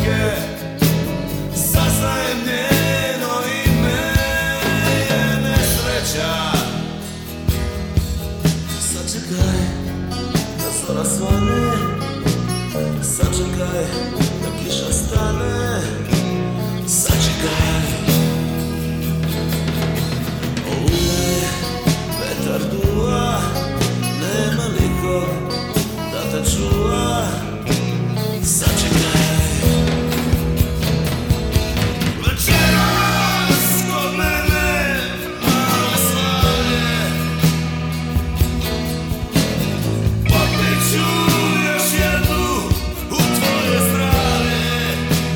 četke, saznajem njeno ime je nesreća. Sačekaj da zora svane, sačekaj da kiša stane, sačekaj. Oluje, vetar duva, nema nikog da te čuva, sačekaj. Večeras kod mene malo slavlje, popit ću još jednu u tvoje zdravlje.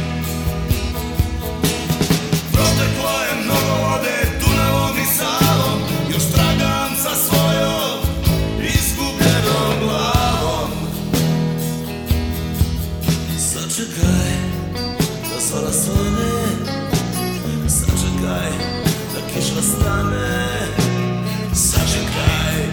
Proteklo je mnogo vode Dunavom i Savom, još tragam za svojom izgubljenom glavom. Sačekaj da zora svane, sačekaj da kiša stane, sačekaj.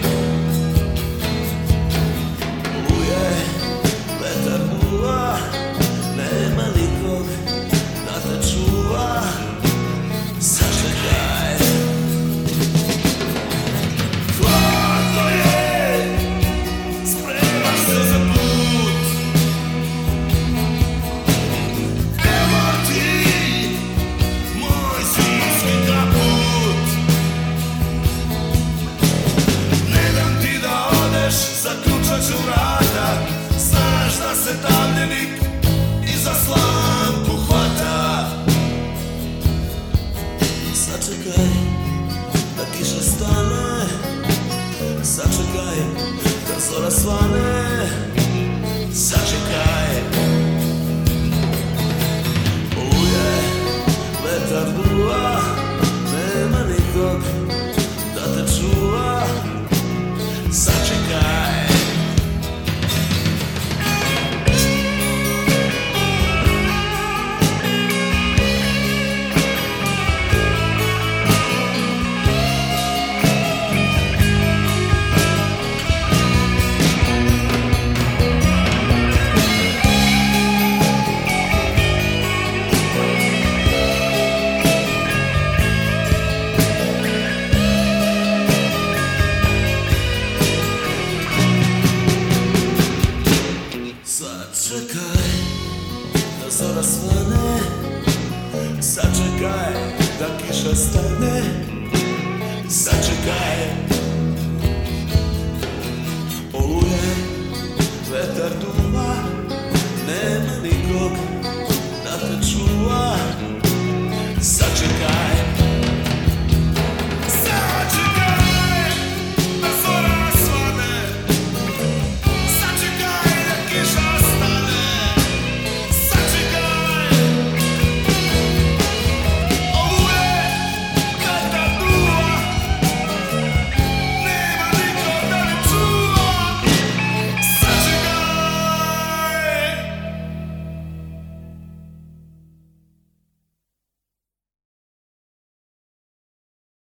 Oluje, vetar duva, nema nikog da te čuva, sačekaj. Hladno je, spremaš se za put, evo ti moj zimski kaput. Ne dam ti da odeš, zaključat ću vrata, znaš da se davljenik iza slamku hvata. Sačekaj da kiša stane, sačekaj da zora svane, sačekaj. Oluje, vetar duva, nema nikog da te čuva, sačekaj. Sačekaj da zora svane, sačekaj da kiša stane, sačekaj. Oluje, vetar duva,